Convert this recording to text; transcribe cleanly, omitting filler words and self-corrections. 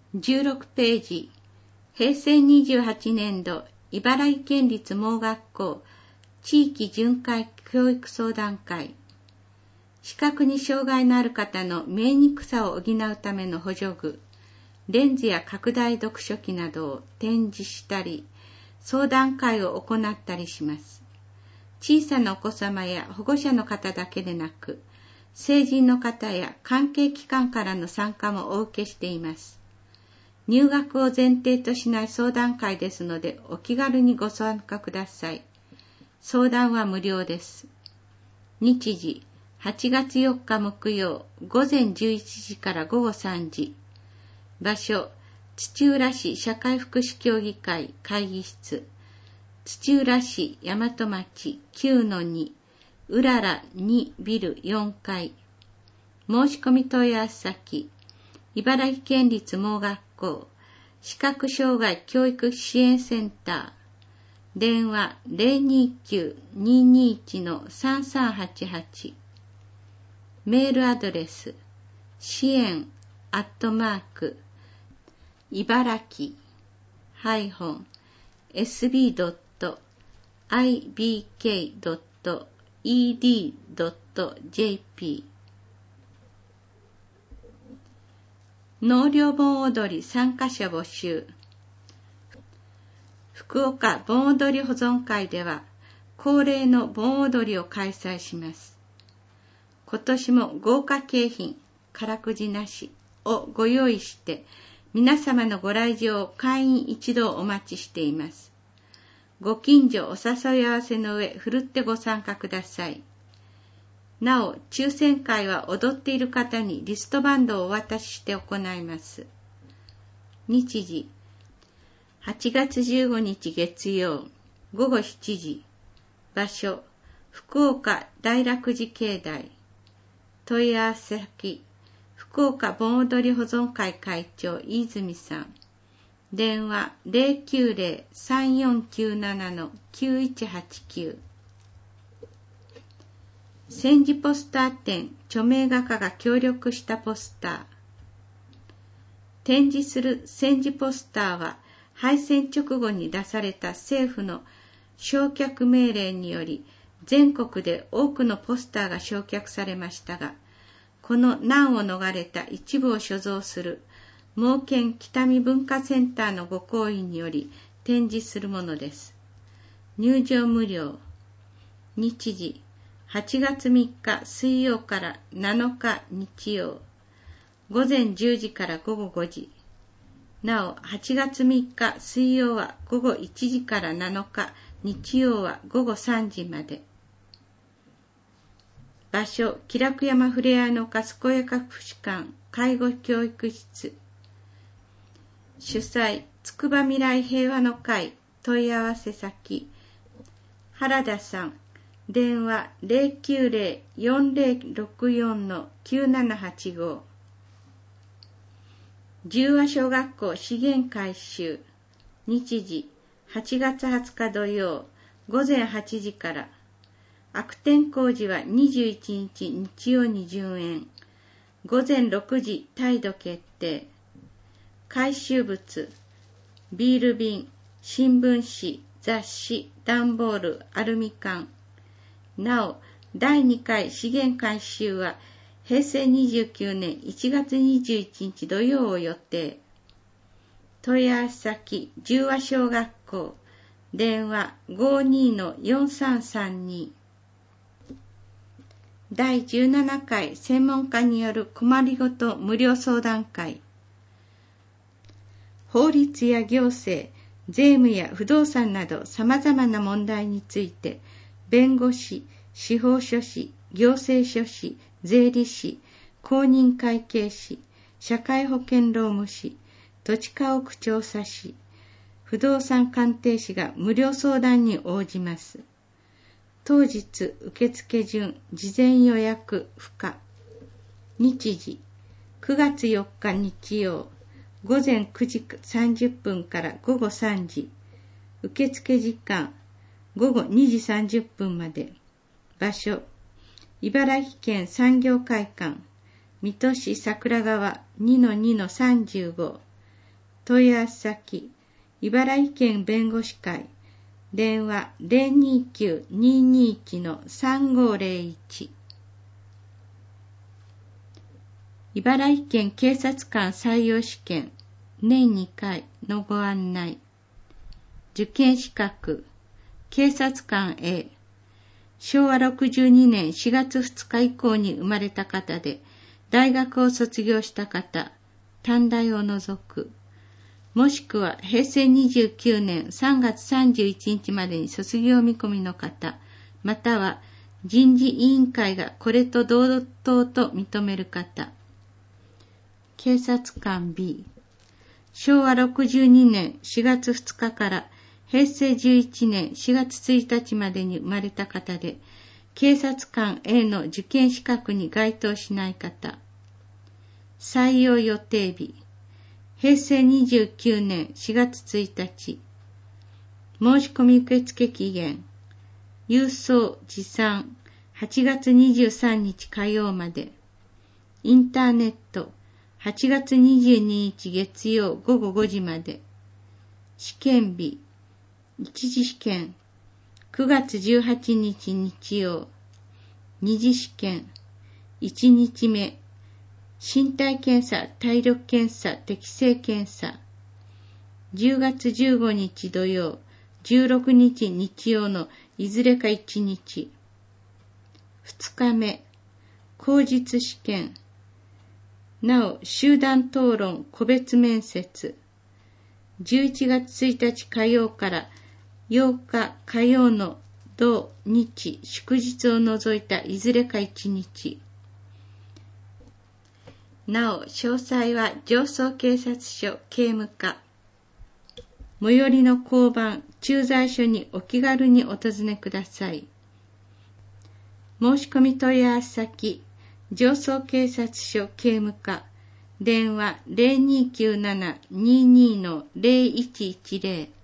16ページ、平成28年度茨城県立盲学校地域巡回教育相談会、視覚に障害のある方の見えにくさを補うための補助具、レンズや拡大読書器などを展示したり、相談会を行ったりします。小さなお子様や保護者の方だけでなく、成人の方や関係機関からの参加もお受けしています。入学を前提としない相談会ですので、お気軽にご参加ください。相談は無料です。日時、8月4日木曜、午前11時から午後3時。場所、土浦市社会福祉協議会会議室、土浦市大和町 9-2、うらら2ビル4階。申し込み問い合わせ先、茨城県立盲学校視覚障害教育支援センター、電話 029-221-3388、メールアドレス、支援茨城-ibk.ed.jp。 納涼盆踊り参加者募集。福岡盆踊り保存会では恒例の盆踊りを開催します。今年も豪華景品、からくじなしをご用意して皆様のご来場を会員一同お待ちしています。ご近所お誘い合わせの上、ふるってご参加ください。なお、抽選会は踊っている方にリストバンドをお渡しして行います。日時、8月15日月曜、午後7時。場所、福岡大楽寺境内。問い合わせ先、福岡盆踊り保存会会長飯泉さん。電話 090-3497-9189。戦時ポスター展著名画家が協力したポスター。展示する戦時ポスターは敗戦直後に出された政府の焼却命令により全国で多くのポスターが焼却されましたが、この難を逃れた一部を所蔵する盲県北見文化センターのご好意により展示するものです。入場無料。日時、8月3日水曜から7日日曜、午前10時から午後5時。なお、8月3日水曜は午後1時から7日日曜は午後3時まで。場所、喜楽山ふれあいの丘健やか福祉館介護教育室。主催、つくば未来平和の会。問い合わせ先、原田さん。電話 090-4064-9785。十和小学校資源回収。日時、8月20日土曜、午前8時から。悪天候時は21日日曜に順延。午前6時態度決定。回収物、ビール瓶、新聞紙、雑誌、段ボール、アルミ缶。なお、第2回資源回収は平成29年1月21日土曜を予定。問い合わせ先、十和小学校。電話 52-4332。第17回専門家による困りごと無料相談会。法律や行政、税務や不動産など様々な問題について、弁護士、司法書士、行政書士、税理士、公認会計士、社会保険労務士、土地家屋調査士、不動産鑑定士が無料相談に応じます。当日受付順、事前予約不可。日時、9月4日日曜、午前9時30分から午後3時。受付時間、午後2時30分まで。場所、茨城県産業会館、水戸市桜川 2-2-35。 問い合わせ先、茨城県弁護士会、電話 029-221-3501。茨城県警察官採用試験年2回のご案内。受験資格、警察官 A、昭和62年4月2日以降に生まれた方で、大学を卒業した方、短大を除く、もしくは平成29年3月31日までに卒業見込みの方、または人事委員会がこれと同等と認める方。警察官 B、昭和62年4月2日から平成11年4月1日までに生まれた方で、警察官 A の受験資格に該当しない方。採用予定日、平成29年4月1日。申し込み受付期限、郵送持参8月23日火曜まで。インターネット8月22日月曜午後5時まで。試験日、一次試験9月18日日曜。二次試験1日目、身体検査、体力検査、適性検査。10月15日土曜、16日日曜のいずれか1日。2日目、口実試験。なお、集団討論、個別面接。11月1日火曜から8日火曜の土日祝日を除いたいずれか1日。なお、詳細は上総警察署警務課、最寄りの交番、駐在所にお気軽にお尋ねください。申し込み問い合わせ先、上総警察署警務課、電話 0297-22-0110